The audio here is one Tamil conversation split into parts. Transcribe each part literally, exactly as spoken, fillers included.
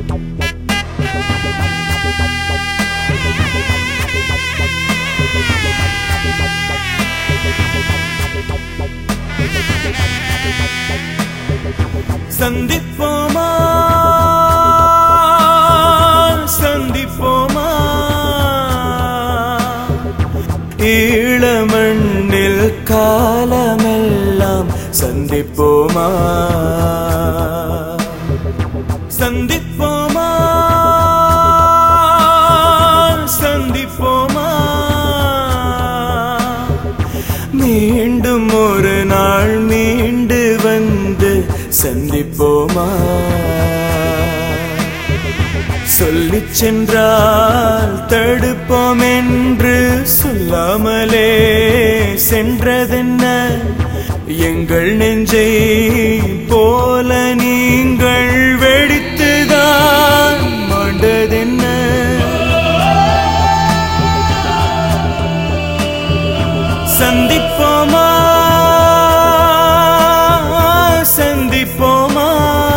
சந்திப்போமா சந்திப்போமா ஈழமண்ணில் காலமெல்லாம் சந்திப்போமா சந்திப்போமா சந்திப்போமா மீண்டும் ஒரு நாள் மீண்டு வந்து சந்திப்போமா சொல்லிச் சென்றால் தடுப்போம் என்று சொல்லாமலே சென்றதென்ன எங்கள் நெஞ்சை போல நீங்கள் வெடித்துதான் மாண்டதென்ன சந்திப்போமா சந்திப்போமா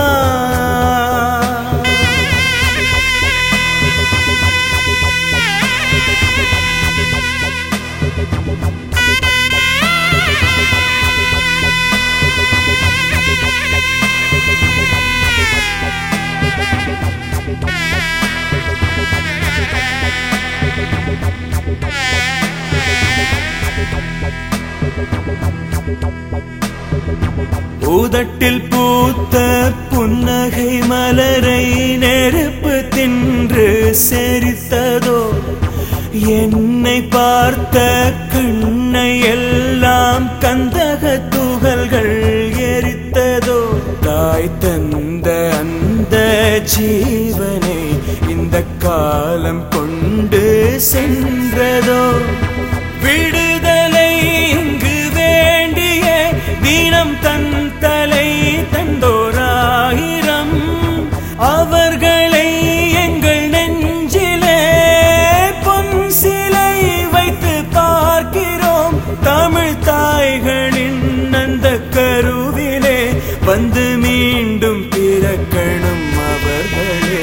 உதட்டில் பூத்த புன்னகை மலரை நெருப்பு தின்று செரித்ததோ என்னை பார்த்த கண்ணை எல்லாம் கந்தக துகள்கள் எரித்ததோ தாய் தந்த அந்த ஜீவனை இந்த காலம் கொண்டு சென்றதோ விடுதலை இங்கு வேண்டிய தினம் தன் தலை தந்தோராயிரம் அவர்களை எங்கள் நெஞ்சிலே பொன் சிலை வைத்து பார்க்கிறோம் தமிழ் தாய்களின் அந்த கருவிலே வந்து மீண்டும் பிறக்கணும் அவர்களே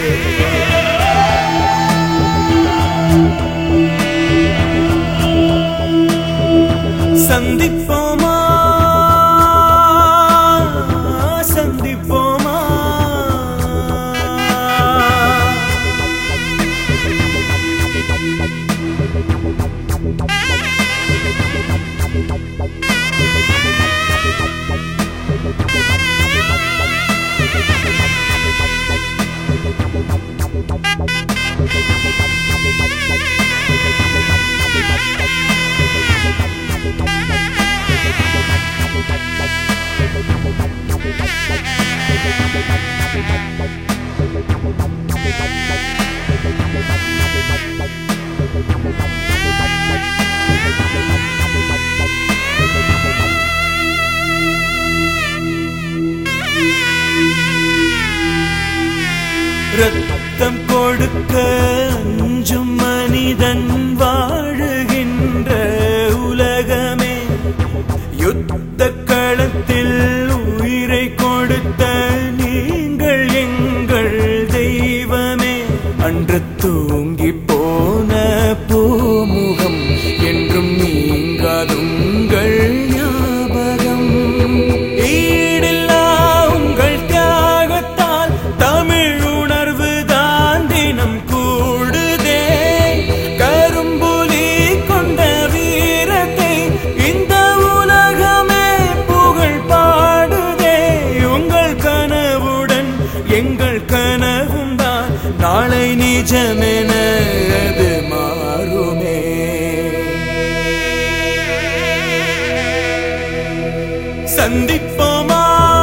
சந்திப்போமா சந்திப்போமா ரத்தம் கொடுக்க அஞ்சும் மனிதன் வாழுகின்ற உலகமே யுத்த களத்தில் உயிரை கொடுத்த நீங்கள் எங்கள் தெய்வமே அன்று தூங்கி போன பூமுகம் என்றும் நீங்காதுங்கள் ஞாபகம் ஈடில்லா உங்கள் தியாகத்தால் தமிழ் உணர்வு தான் தினம் கூடுதே கரும்புலி கொண்ட வீரத்தை இந்த உலகமே புகழ் பாடுதே உங்கள் கனவுடன் எங்கள் கனவும் தான் நாளை நிஜமென அது மாறுமே சந்திப்போமா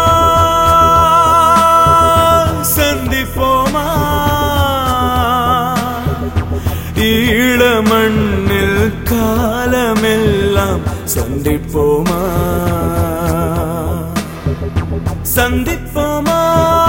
சந்திப்போமா ஈழமண்ணில் காலமெல்லாம் சந்திப்போமா சந்திப்போமா